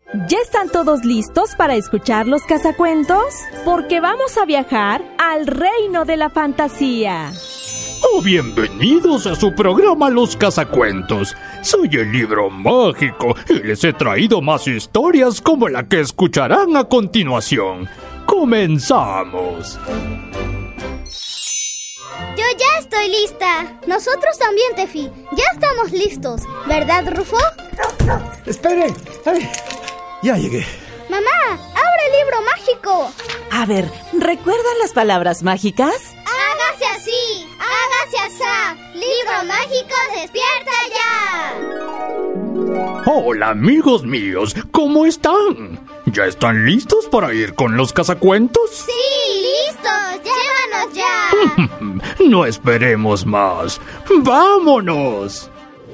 ¿Ya están todos listos para escuchar los cazacuentos? Porque vamos a viajar al reino de la fantasía. Bienvenidos a su programa Los Cazacuentos. Soy el libro mágico y les he traído más historias como la que escucharán a continuación. ¡Comenzamos! Yo ya estoy lista. Nosotros también, Tefi. Ya estamos listos, ¿verdad, Rufo? ¡Esperen! ¡Ay! Ya llegué. ¡Mamá! ¡Abre el libro mágico! A ver, ¿recuerdan las palabras mágicas? ¡Hágase así! ¡Hágase asá! ¡Libro mágico, despierta ya! Hola amigos míos, ¿cómo están? ¿Ya están listos para ir con los cazacuentos? ¡Sí, listos! ¡Llévanos ya! No esperemos más. ¡Vámonos!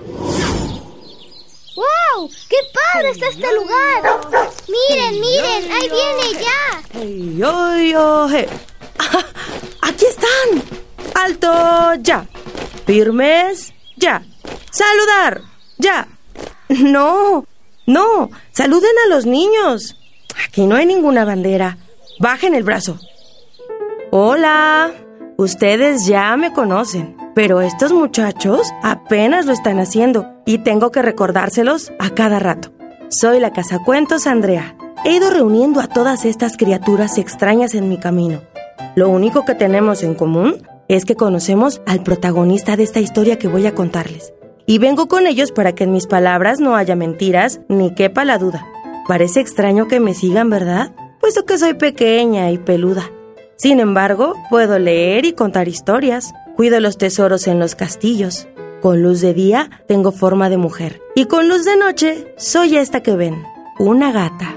¡Wow! ¡Qué padre está este lugar! ¡Miren, miren! ¡Ahí viene ya! ¡Ay, ay, ay! ¡Ah! ¡Aquí están! ¡Alto, ya! ¡Firmes, ya! ¡Saludar, ya! ¡No! ¡No! ¡Saluden a los niños! Aquí no hay ninguna bandera. Bajen el brazo. ¡Hola! Ustedes ya me conocen, pero estos muchachos apenas lo están haciendo y tengo que recordárselos a cada rato. Soy la cazacuentos Andrea. He ido reuniendo a todas estas criaturas extrañas en mi camino. Lo único que tenemos en común es que conocemos al protagonista de esta historia que voy a contarles. Y vengo con ellos para que en mis palabras no haya mentiras ni quepa la duda. Parece extraño que me sigan, ¿verdad? Puesto que soy pequeña y peluda. Sin embargo, puedo leer y contar historias. Cuido los tesoros en los castillos. Con luz de día tengo forma de mujer. Y con luz de noche soy esta que ven, una gata.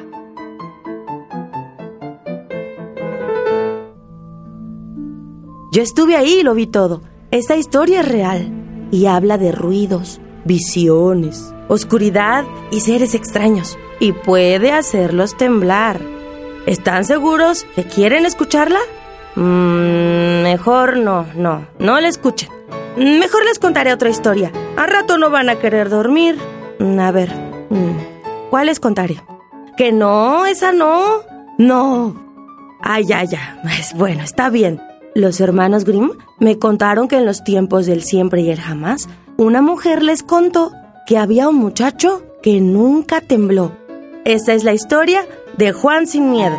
Yo estuve ahí y lo vi todo. Esta historia es real y habla de ruidos, visiones, oscuridad y seres extraños. Y puede hacerlos temblar. ¿Están seguros que quieren escucharla? Mejor no la escuchen. Mejor les contaré otra historia. Al rato no van a querer dormir. A ver, ¿cuál les contaré? ¿Que no? ¿Esa no? No. Ay, ya. Bueno, está bien. Los hermanos Grimm me contaron que en los tiempos del siempre y el jamás, una mujer les contó que había un muchacho que nunca tembló. Esta es la historia de Juan sin miedo.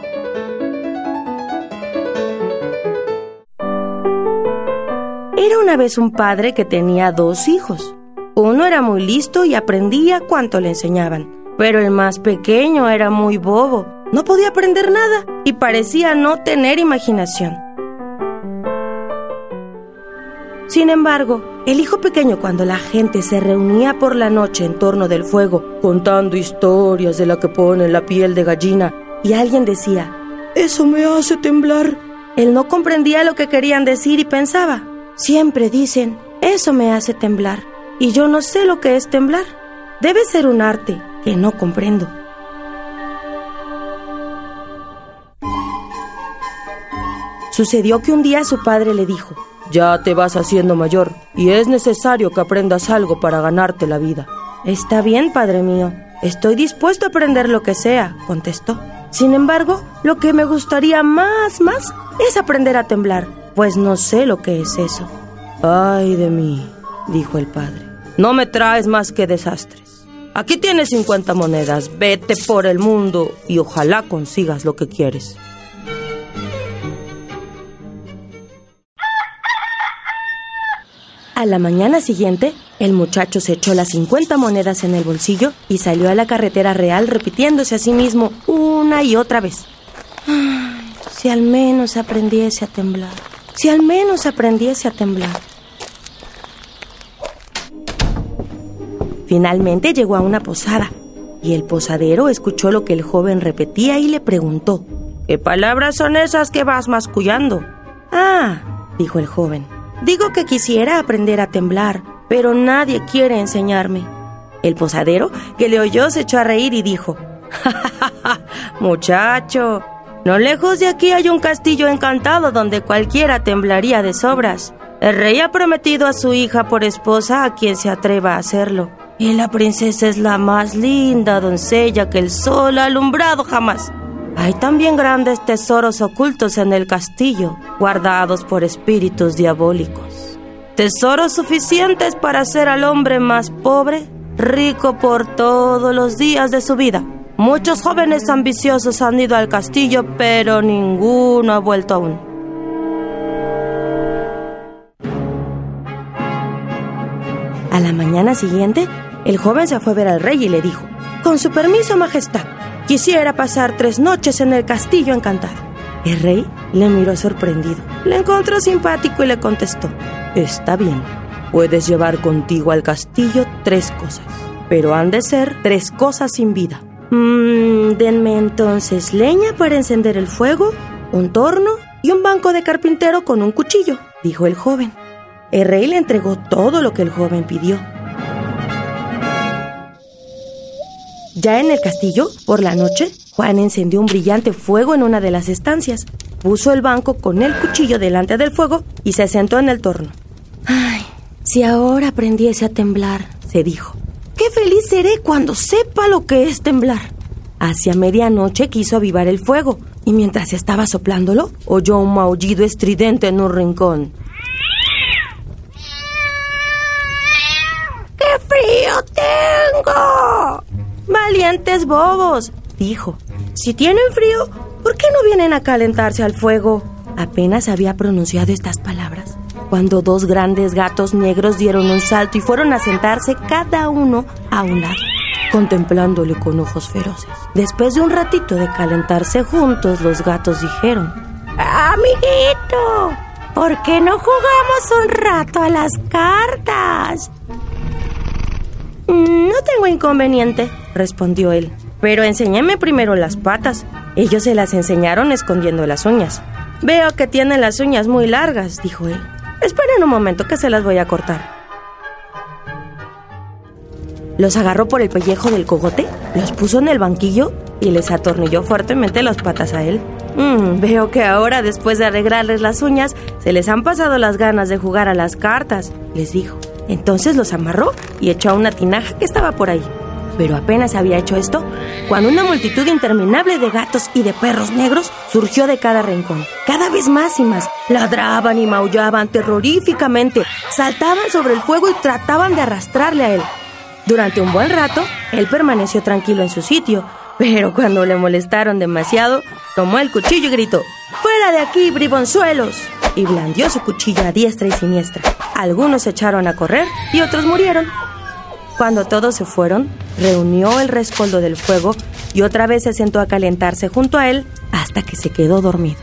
Era una vez un padre que tenía 2 hijos. Uno era muy listo y aprendía cuanto le enseñaban, pero el más pequeño era muy bobo. No podía aprender nada y parecía no tener imaginación. Sin embargo, el hijo pequeño, cuando la gente se reunía por la noche en torno del fuego, contando historias de la que pone la piel de gallina, y alguien decía, «Eso me hace temblar», él no comprendía lo que querían decir y pensaba, «Siempre dicen, eso me hace temblar, y yo no sé lo que es temblar. Debe ser un arte que no comprendo». Sucedió que un día su padre le dijo, «Ya te vas haciendo mayor y es necesario que aprendas algo para ganarte la vida». «Está bien, padre mío, estoy dispuesto a aprender lo que sea», contestó. «Sin embargo, lo que me gustaría más es aprender a temblar, pues no sé lo que es eso». «Ay de mí», dijo el padre, «no me traes más que desastres. Aquí tienes 50 monedas, vete por el mundo y ojalá consigas lo que quieres». A la mañana siguiente, el muchacho se echó las 50 monedas en el bolsillo y salió a la carretera real repitiéndose a sí mismo una y otra vez. «Ay, si al menos aprendiese a temblar, si al menos aprendiese a temblar». Finalmente llegó a una posada y el posadero escuchó lo que el joven repetía y le preguntó, «¿Qué palabras son esas que vas mascullando?» «Ah», dijo el joven, «digo que quisiera aprender a temblar, pero nadie quiere enseñarme». El posadero, que le oyó, se echó a reír y dijo, «Ja, muchacho, no lejos de aquí hay un castillo encantado donde cualquiera temblaría de sobras. El rey ha prometido a su hija por esposa a quien se atreva a hacerlo, y la princesa es la más linda doncella que el sol ha alumbrado jamás. Hay también grandes tesoros ocultos en el castillo, guardados por espíritus diabólicos. Tesoros suficientes para hacer al hombre más pobre rico por todos los días de su vida. Muchos jóvenes ambiciosos han ido al castillo, pero ninguno ha vuelto aún. A la mañana siguiente, el joven se fue a ver al rey y le dijo: «Con su permiso, majestad, quisiera pasar 3 noches en el castillo encantado». El rey le miró sorprendido, le encontró simpático y le contestó: «Está bien, puedes llevar contigo al castillo 3 cosas, pero han de ser 3 cosas sin vida». Denme entonces leña para encender el fuego, un torno y un banco de carpintero con un cuchillo, dijo el joven. El rey le entregó todo lo que el joven pidió. Ya en el castillo, por la noche, Juan encendió un brillante fuego en una de las estancias, puso el banco con el cuchillo delante del fuego y se sentó en el torno. «Ay, si ahora aprendiese a temblar», se dijo. «Qué feliz seré cuando sepa lo que es temblar». Hacia medianoche quiso avivar el fuego y mientras estaba soplándolo, oyó un maullido estridente en un rincón. ¡Qué frío tengo! «Valientes bobos», dijo. «Si tienen frío, ¿por qué no vienen a calentarse al fuego?» Apenas había pronunciado estas palabras cuando 2 grandes gatos negros dieron un salto y fueron a sentarse cada uno a un lado, contemplándole con ojos feroces. Después de un ratito de calentarse juntos, los gatos dijeron: «Amiguito, ¿por qué no jugamos un rato a las cartas?» «No tengo inconveniente», respondió él, «pero enséñeme primero las patas». Ellos se las enseñaron escondiendo las uñas. «Veo que tienen las uñas muy largas», dijo él. «Esperen un momento que se las voy a cortar». Los agarró por el pellejo del cogote, los puso en el banquillo y les atornilló fuertemente las patas a él. Veo que ahora, después de arreglarles las uñas, se les han pasado las ganas de jugar a las cartas», les dijo. Entonces los amarró y echó a una tinaja que estaba por ahí. Pero apenas había hecho esto, cuando una multitud interminable de gatos y de perros negros surgió de cada rincón. Cada vez más y más. Ladraban y maullaban terroríficamente, saltaban sobre el fuego y trataban de arrastrarle a él. Durante un buen rato, él permaneció tranquilo en su sitio, pero cuando le molestaron demasiado, tomó el cuchillo y gritó: «¡Fuera de aquí, bribonzuelos!» y blandió su cuchillo a diestra y siniestra. Algunos se echaron a correr y otros murieron. Cuando todos se fueron, reunió el rescoldo del fuego y otra vez se sentó a calentarse junto a él hasta que se quedó dormido.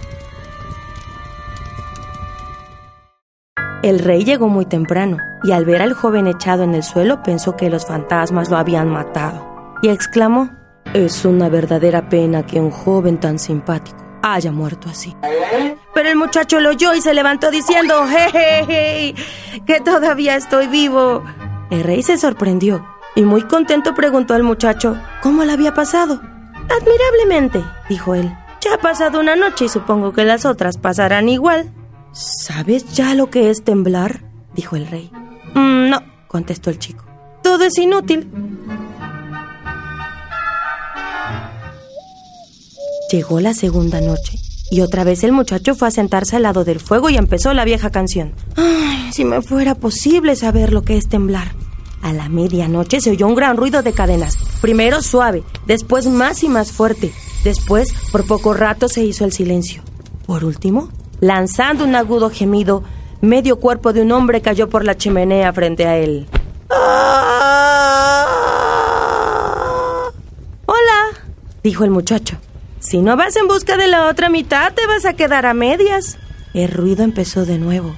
El rey llegó muy temprano y al ver al joven echado en el suelo pensó que los fantasmas lo habían matado y exclamó: «Es una verdadera pena que un joven tan simpático haya muerto así». Pero el muchacho lo oyó y se levantó diciendo: «¡Hey, que todavía estoy vivo!». El rey se sorprendió y muy contento preguntó al muchacho cómo le había pasado. «Admirablemente», dijo él. «Ya ha pasado una noche y supongo que las otras pasarán igual». «¿Sabes ya lo que es temblar?», dijo el rey. «No», contestó el chico. «Todo es inútil». Llegó la segunda noche y otra vez el muchacho fue a sentarse al lado del fuego y empezó la vieja canción. «Ay, si me fuera posible saber lo que es temblar». A la medianoche se oyó un gran ruido de cadenas. Primero suave, después más y más fuerte. Después, por poco rato, se hizo el silencio. Por último, lanzando un agudo gemido, medio cuerpo de un hombre cayó por la chimenea frente a él. «Hola», dijo el muchacho. «Si no vas en busca de la otra mitad, te vas a quedar a medias». El ruido empezó de nuevo.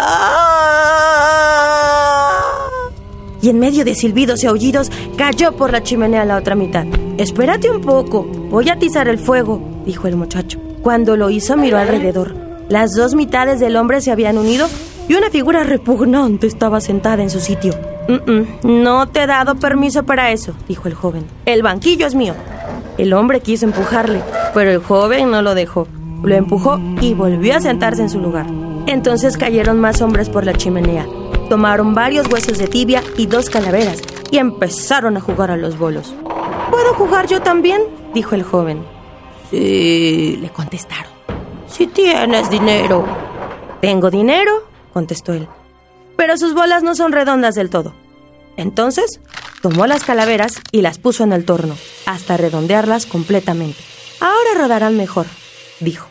Y en medio de silbidos y aullidos, cayó por la chimenea a la otra mitad. «Espérate un poco, voy a atizar el fuego», dijo el muchacho. Cuando lo hizo, miró alrededor. Las 2 mitades del hombre se habían unido y una figura repugnante estaba sentada en su sitio. «No te he dado permiso para eso», dijo el joven. «El banquillo es mío». El hombre quiso empujarle, pero el joven no lo dejó. Lo empujó y volvió a sentarse en su lugar. Entonces cayeron más hombres por la chimenea. Tomaron varios huesos de tibia y 2 calaveras, y empezaron a jugar a los bolos. ¿Puedo jugar yo también?, dijo el joven. Sí, le contestaron. Si tienes dinero. ¿Tengo dinero?, contestó él. Pero sus bolas no son redondas del todo. Entonces, tomó las calaveras y las puso en el torno, hasta redondearlas completamente. Ahora rodarán mejor, dijo.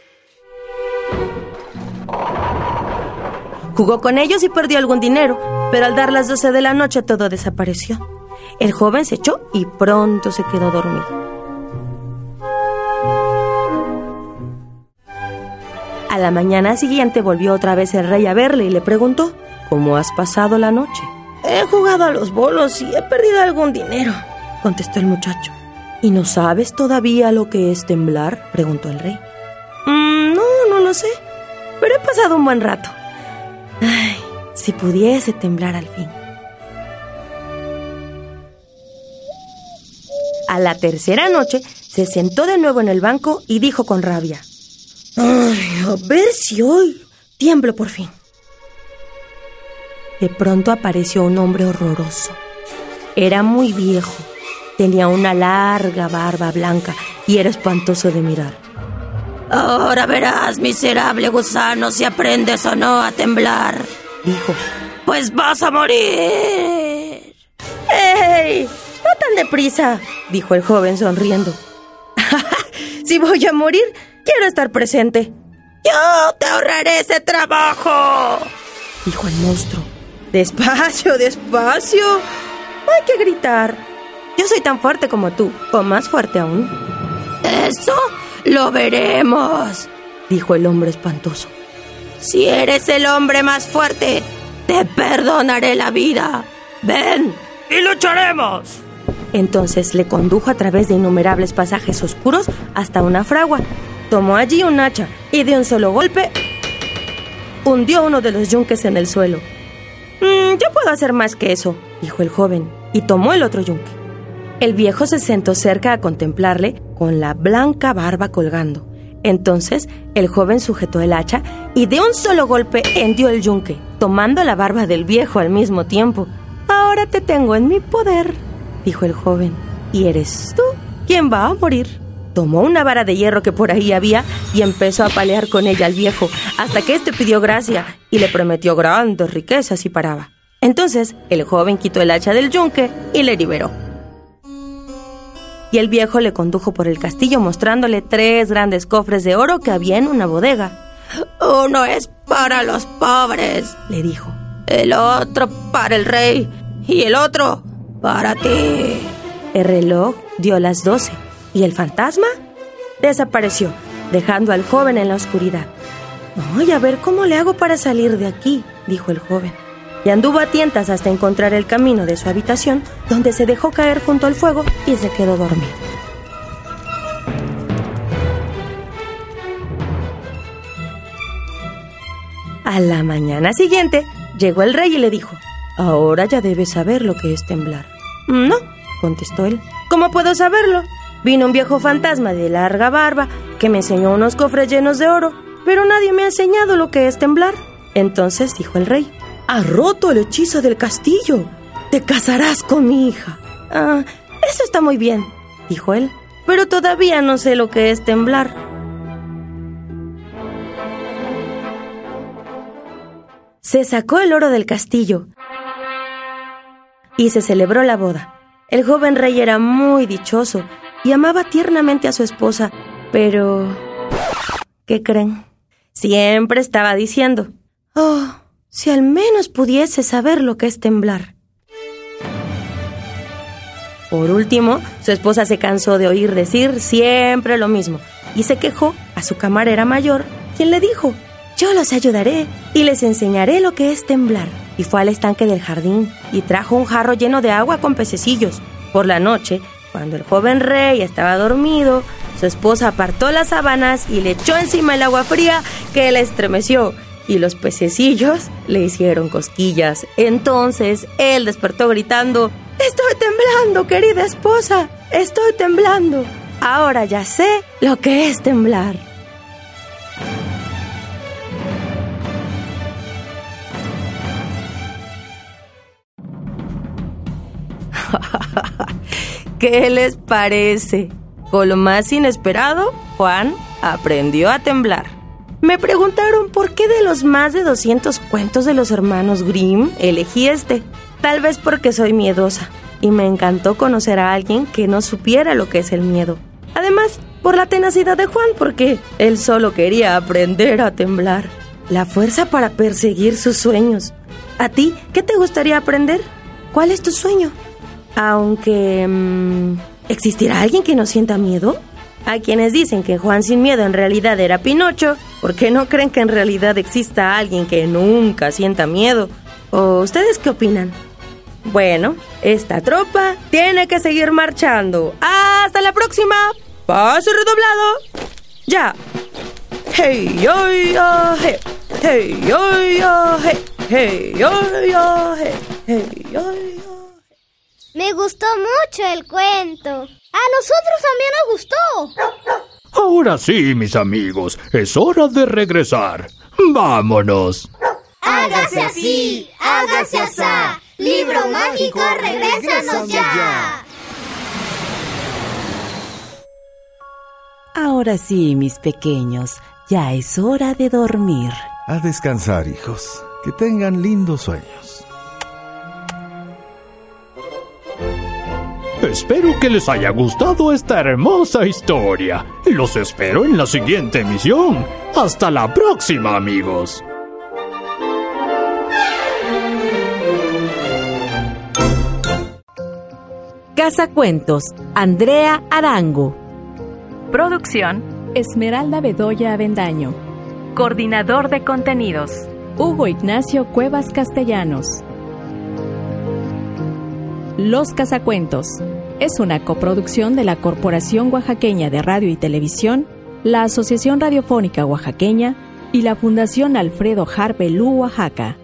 Jugó con ellos y perdió algún dinero, pero al dar las 12 de la noche todo desapareció. El joven se echó y pronto se quedó dormido. A la mañana siguiente volvió otra vez el rey a verle y le preguntó: ¿Cómo has pasado la noche? He jugado a los bolos y he perdido algún dinero, contestó el muchacho. ¿Y no sabes todavía lo que es temblar?, preguntó el rey. No lo sé, pero he pasado un buen rato. Ay, si pudiese temblar al fin. A la tercera noche se sentó de nuevo en el banco y dijo con rabia: Ay, a ver si hoy tiemblo por fin. De pronto apareció un hombre horroroso. Era muy viejo, tenía una larga barba blanca y era espantoso de mirar. Ahora verás, miserable gusano, si aprendes o no a temblar, dijo. Pues vas a morir. ¡Ey! No tan deprisa, dijo el joven sonriendo. Si voy a morir, quiero estar presente. Yo te ahorraré ese trabajo, dijo el monstruo. Despacio, despacio. No hay que gritar. Yo soy tan fuerte como tú, o más fuerte aún. Eso lo veremos, dijo el hombre espantoso. Si eres el hombre más fuerte, te perdonaré la vida. Ven y lucharemos. Entonces le condujo a través de innumerables pasajes oscuros hasta una fragua. Tomó allí un hacha y de un solo golpe hundió uno de los yunques en el suelo. Yo puedo hacer más que eso, dijo el joven, y tomó el otro yunque. El viejo se sentó cerca a contemplarle con la blanca barba colgando. Entonces el joven sujetó el hacha y de un solo golpe hendió el yunque, tomando la barba del viejo al mismo tiempo. Ahora te tengo en mi poder, dijo el joven, y eres tú quien va a morir. Tomó una vara de hierro que por ahí había y empezó a palear con ella al viejo, hasta que éste pidió gracia y le prometió grandes riquezas y paraba. Entonces el joven quitó el hacha del yunque y le liberó. Y el viejo le condujo por el castillo mostrándole 3 grandes cofres de oro que había en una bodega. Uno es para los pobres, le dijo. El otro para el rey y el otro para ti. El reloj dio las 12 y el fantasma desapareció, dejando al joven en la oscuridad. Voy a ver cómo le hago para salir de aquí, dijo el joven. Y anduvo a tientas hasta encontrar el camino de su habitación, donde se dejó caer junto al fuego y se quedó dormido. A la mañana siguiente, llegó el rey y le dijo: Ahora ya debes saber lo que es temblar. No, contestó él. ¿Cómo puedo saberlo? Vino un viejo fantasma de larga barba que me enseñó unos cofres llenos de oro, pero nadie me ha enseñado lo que es temblar. Entonces dijo el rey: Has roto el hechizo del castillo. Te casarás con mi hija. Eso está muy bien, dijo él, pero todavía no sé lo que es temblar. Se sacó el oro del castillo y se celebró la boda. El joven rey era muy dichoso y amaba tiernamente a su esposa, pero ¿qué creen? Siempre estaba diciendo: Oh, si al menos pudiese saber lo que es temblar. Por último, su esposa se cansó de oír decir siempre lo mismo y se quejó a su camarera mayor, quien le dijo: Yo los ayudaré y les enseñaré lo que es temblar. Y fue al estanque del jardín y trajo un jarro lleno de agua con pececillos. Por la noche, cuando el joven rey estaba dormido, su esposa apartó las sábanas y le echó encima el agua fría que le estremeció, y los pececillos le hicieron cosquillas. Entonces él despertó gritando: Estoy temblando, querida esposa, estoy temblando. Ahora ya sé lo que es temblar. ¿Qué les parece? Con lo más inesperado, Juan aprendió a temblar. Me preguntaron por qué de los más de 200 cuentos de los hermanos Grimm elegí este. Tal vez porque soy miedosa y me encantó conocer a alguien que no supiera lo que es el miedo. Además, por la tenacidad de Juan, porque él solo quería aprender a temblar. La fuerza para perseguir sus sueños. ¿A ti qué te gustaría aprender? ¿Cuál es tu sueño? Aunque... ¿existirá alguien que no sienta miedo? Hay quienes dicen que Juan sin miedo en realidad era Pinocho. ¿Por qué no creen que en realidad exista alguien que nunca sienta miedo? ¿O ustedes qué opinan? Bueno, esta tropa tiene que seguir marchando. ¡Hasta la próxima! ¡Paso redoblado! ¡Ya! ¡Hey, yo, yo, hey! ¡Hey, yo, yo, hey! ¡Hey, yo, yo, hey! ¡Hey, yo, yo! Me gustó mucho el cuento. A nosotros también nos gustó. Ahora sí, mis amigos, es hora de regresar. ¡Vámonos! ¡Hágase así! ¡Hágase asá! ¡Libro mágico, regrésanos ya! Ahora sí, mis pequeños, ya es hora de dormir. A descansar, hijos. Que tengan lindos sueños. Espero que les haya gustado esta hermosa historia. Los espero en la siguiente emisión. ¡Hasta la próxima, amigos! Casacuentos, Andrea Arango. Producción, Esmeralda Bedoya Avendaño. Coordinador de contenidos, Hugo Ignacio Cuevas Castellanos. Los Casacuentos es una coproducción de la Corporación Oaxaqueña de Radio y Televisión, la Asociación Radiofónica Oaxaqueña y la Fundación Alfredo Harpe Lu Oaxaca.